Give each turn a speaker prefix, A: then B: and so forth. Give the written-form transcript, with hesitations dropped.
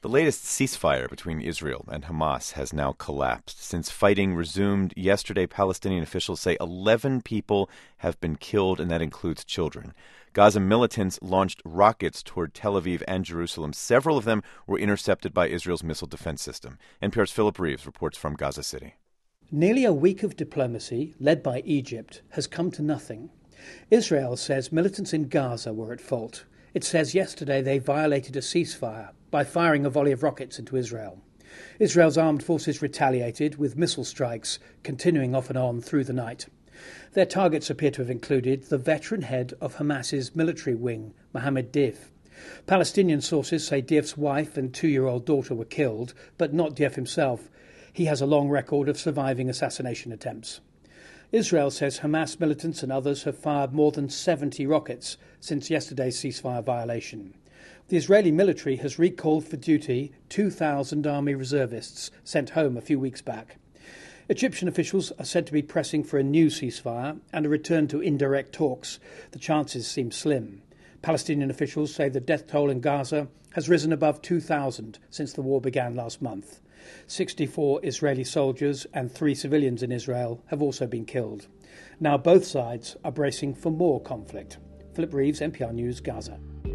A: The latest ceasefire between Israel and Hamas has now collapsed. Since fighting resumed yesterday, Palestinian officials say 11 people have been killed, and that includes children. Gaza militants launched rockets toward Tel Aviv and Jerusalem. Several of them were intercepted by Israel's missile defense system. NPR's Philip Reeves reports from Gaza City.
B: Nearly a week of diplomacy, led by Egypt, has come to nothing. Israel says militants in Gaza were at fault. It says yesterday they violated a ceasefire by firing a volley of rockets into Israel. Israel's armed forces retaliated with missile strikes continuing off and on through the night. Their targets appear to have included the veteran head of Hamas's military wing, Mohammed Deif. Palestinian sources say Deif's wife and 2-year-old daughter were killed, but not Deif himself. He has a long record of surviving assassination attempts. Israel says Hamas militants and others have fired more than 70 rockets since yesterday's ceasefire violation. The Israeli military has recalled for duty 2,000 army reservists sent home a few weeks back. Egyptian officials are said to be pressing for a new ceasefire and a return to indirect talks. The chances seem slim. Palestinian officials say the death toll in Gaza has risen above 2,000 since the war began last month. 64 Israeli soldiers and 3 civilians in Israel have also been killed. Now both sides are bracing for more conflict. Philip Reeves, NPR News, Gaza.